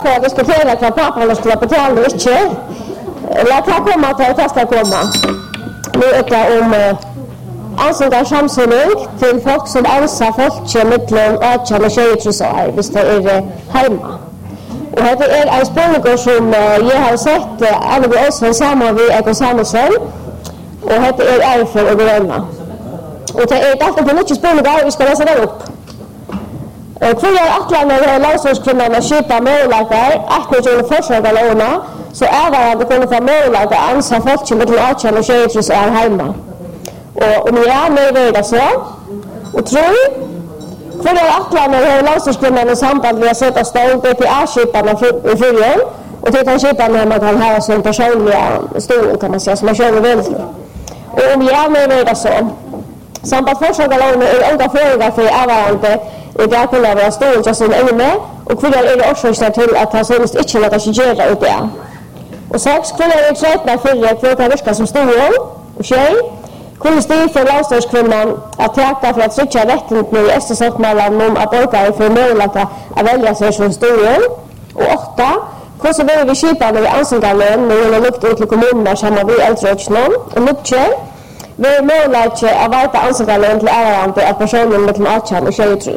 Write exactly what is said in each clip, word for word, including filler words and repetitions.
För att diskutera vad pappan skulle betala inte. Låt ta komma till att ska komma. Nu är det om ansökan samsynning till folk som ansar folk mellan arton och tjugotre år, hvis det är hemma. Och det är en spårning som jag har sett alla de årsven samman vid Eko Samuelsson. Och det är Eifel och Gröna. Och det är därför på mycket spårningar vi ska läsa det upp. Kvar atlander och landsorskvinnorna skipa målagare, att nu till försöka låna, så är det att det kommer få målagare att ansa folk som mellan arton och tjugotre år hemma. Och om jag är med det så, och tror, kvar atlander och landsorskvinnorna samband med att sätta stånd B P A-skiparna i fyrjen, och till att skiparna man kan ha som personliga stånd kan man säga, som man kör väl för. Och om jag är med det så, samband försöka låna är olika frågor för avvarande. Och där kunde vara stående jag som är med och kvar är det också till att han senast inte låta sig göra ut det. Och sex kvar är det tretton för att kvar kan virka som stående och tjej. Kunde steg för landstadskvinnan att täcka för att switcha rätten nu i S S mellan om att orka för möjlighet att välja sig som stående. Och åtta kvar så behöver vi skipa när vi ansökarlön när vi har lukt ut till kommunerna som har vi äldreårsnån och luktje. Vi är möjlighet att veta ansökarlön till ärande att personen med arton och tjugotre.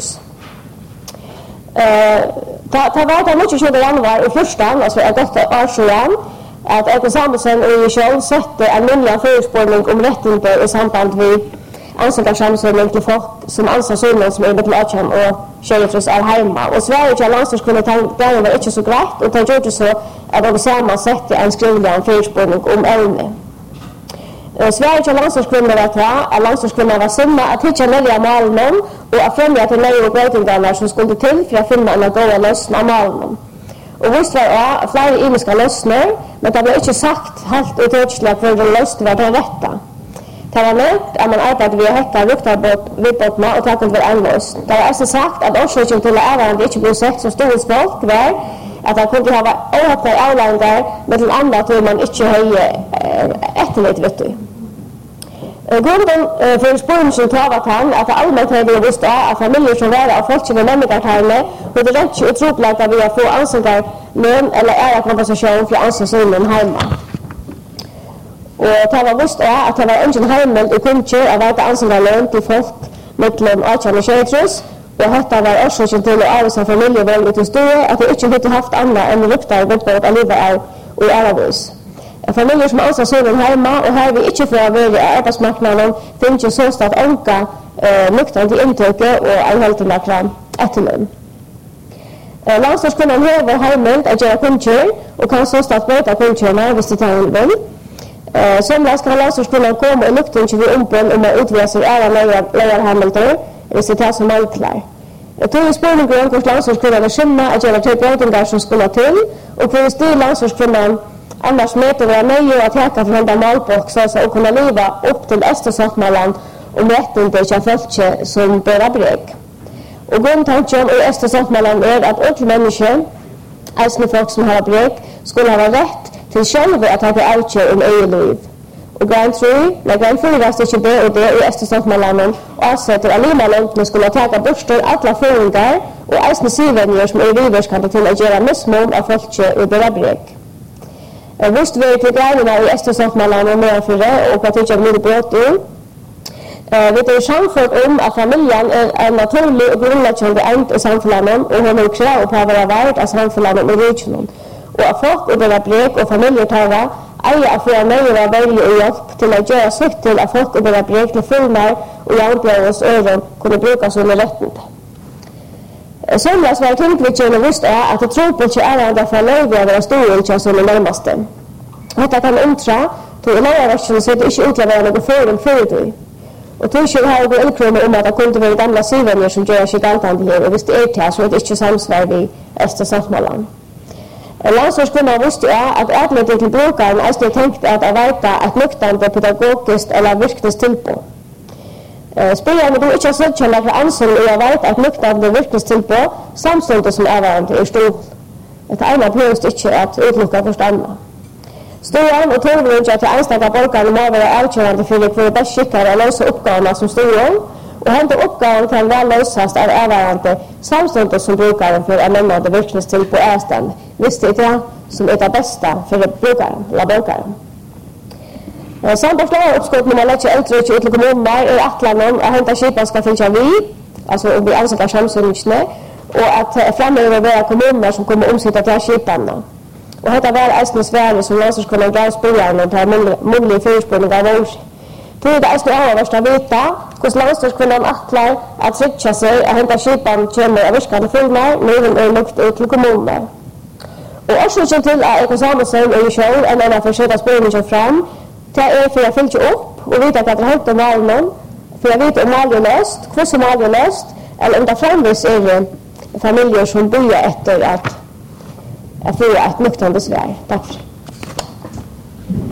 Det var det mycket tjugonde januari i fyrstan, alltså ett gott år sedan, att Eko Samuelsson och själv sätter en myndig förespårning om rättigheter i samband med ansökarsamsynning till folk som ansar synen som är med arton och tjugotre är hemma. Och Sverige och landstingskommittén var inte så grejt, och det gjorde så att de samman sätter en skrivlig förespårning om ämne. Sverige och landstingskommittén var klar, att landstingskommittén var sinna att hitta nya målen och att främja till nya breytingarna som skulle till för att finna en goda lösning av målen. Och visst var det flera imiska lösningar, men det blev inte sagt helt uttryckligt för den lösning var den rätta. Det var nämnt att man arbetade via häckar vittbåtna och tack var en lösning. Det var alltså sagt att orsaken till att ärende inte blev sett som storhetsfolk var att det kunde ha åhäckar avländar med till andra till man inte höjer efterligt vet du. Grunden för spårningen tar att han att allmänt har det visst att familjer som var av folk som är människokarna och det rätt otroligt att vi har få ansökar lön eller ära kompensation för ansökningen hemma. Och det var visst att det var ingen hemmäld och kunde att vara ansökar lön till folk mellan arton och tjugotre. Och detta var orsaken till att avvisa familjer väldigt till stora att det inte hade haft andra än ryktar gått på att livet är och äravis. Familjer som ansar synen hemma och här vi inte för att vara i arbetsmarknaden finns ju så att önka nyktan till intöket och anhållten där fram efterlön. Landstingskommittén har hemmält att göra kundkör och kan så att böta kundkörna hvis det tar en vill. Somliga ska landstingskommittén komma och nyktan till vid umpel om att utvisa sig alla lejarhemmelter hvis det tar som malklar. Jag tog i spårning på enkelt landstingskommittén att skymma att göra typ breytingar som skulle till och för att styra landstingskommittén annars möter vi nöje att häka för hända malboxar och kunna leva upp till Östersattmallan om rätten till att folk som börjar brek. Och grundtanken i Östersattmallan är att alla människor, alltså folk som har brek, skulle ha rätt till själva att ha det avkör om eget liv. Och grann tre, när grann fyra stycken B och D i Östersattmallan och avsätter att Limalånten skulle ta bostad alla föringar och alltså sivänjer som är riverskande till att göra missmål av folk och börja brek. Visst vi till grejerna i Östersattmallan och medförre och att jag blir brott ur. Vi är samfört om att familjen är en naturlig och grundläggande änd i samfällan och hon har krav på att vara värd av samfällan och riktionen. Och att folk och deras brek och familjetagare äger att få möjliga välja och hjälp till att göra sitt till att folk och deras brek till fullmär och hjälpledes öron kunde brukas under rätten. Somliga som är tillkvittjande visst är att det tror på att ärende för löjliga storulka som är närmaste. Detta kan untra till löjliga så det inte utleverar något fördel för det. Och till har vi illkrona om att det kunde vara gamla syvänner som gör sig galtande här och visst det är till så det inte samsvar vid Östersattmallan. Landsorgskunnan visste är att ätledet till brukaren är tänkt att avverka ett nyktande pedagogiskt eller virkningstillpå. Spelaren då inte har sökkännat för ansvar och jag vet att nyktande virkningstillpå samståndet som överande är stor. Ett ena behövs inte att utlocka förstånda. Storan och tågbrunch att anställda borgare må vara avkörande för att vara bäst skickade att lösa uppgåvorna som storan och hämta uppgåvan kan väl lösas av överande samståndet som brukaren för att nämna det virkningstillpå är ständigt. visst det är det som är det bästa för brukaren, eller brukaren. Samt av uppskott när man lägger äldre ut till kommuner är atlanen att hämta skipan ska finnas vid, alltså om vi ansöker samsynningsne, och att framöver vara kommuner som kommer omsätta till skipanna. Och detta var ästens värde som landslagskunnan gav spelaren och tar mulig förespårning av år. Det är det ästens avvärsta vita, hos landslagskunnan atlar att trycka sig att hämta skipan kommer av virkande fullmar, nu är lukt ut till kommuner. Och årsöken till att Eko Samuelsen är i själv en annan försöka spelningen fram, det är för att följa upp och veta att det har hänt om världen, för jag vet om varje löst, hur som varje löst, eller om det framvis är familjer som börjar efter att, att få ett nuktrande Sverige. Tack för